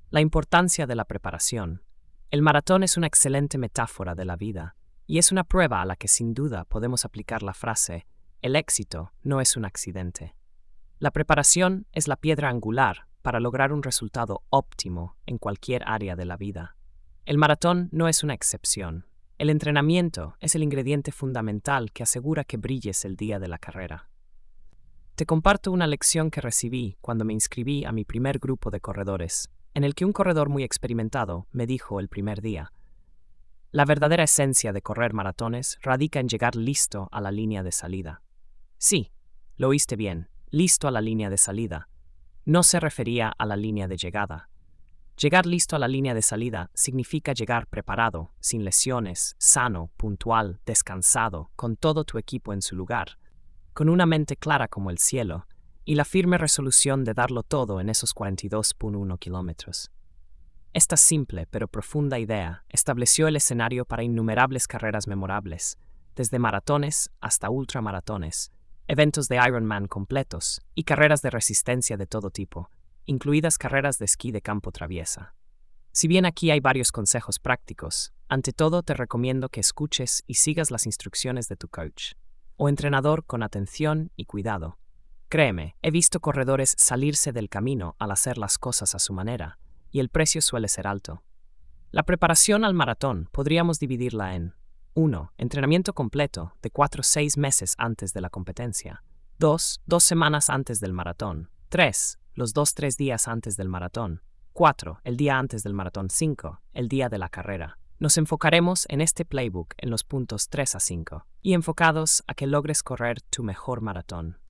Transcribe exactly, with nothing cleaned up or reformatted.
La importancia de la preparación. El maratón es una excelente metáfora de la vida, y es una prueba a la que sin duda podemos aplicar la frase, el éxito no es un accidente. La preparación es la piedra angular para lograr un resultado óptimo en cualquier área de la vida. El maratón no es una excepción. El entrenamiento es el ingrediente fundamental que asegura que brilles el día de la carrera. Te comparto una lección que recibí cuando me inscribí a mi primer grupo de corredores, en el que un corredor muy experimentado me dijo el primer día: la verdadera esencia de correr maratones radica en llegar listo a la línea de salida. Sí, lo oíste bien, listo a la línea de salida. No se refería a la línea de llegada. Llegar listo a la línea de salida significa llegar preparado, sin lesiones, sano, puntual, descansado, con todo tu equipo en su lugar, con una mente clara como el cielo y la firme resolución de darlo todo en esos cuarenta y dos punto uno kilómetros. Esta simple pero profunda idea estableció el escenario para innumerables carreras memorables, desde maratones hasta ultramaratones, eventos de Ironman completos y carreras de resistencia de todo tipo, incluidas carreras de esquí de campo traviesa. Si bien aquí hay varios consejos prácticos, ante todo te recomiendo que escuches y sigas las instrucciones de tu coach o entrenador con atención y cuidado. Créeme, he visto corredores salirse del camino al hacer las cosas a su manera, y el precio suele ser alto. La preparación al maratón podríamos dividirla en uno. Entrenamiento completo de cuatro a seis meses antes de la competencia. dos. Dos semanas antes del maratón. tres. Los dos tres días antes del maratón. cuatro. El día antes del maratón. cinco. El día de la carrera. Nos enfocaremos en este playbook en los puntos tres a cinco y enfocados a que logres correr tu mejor maratón.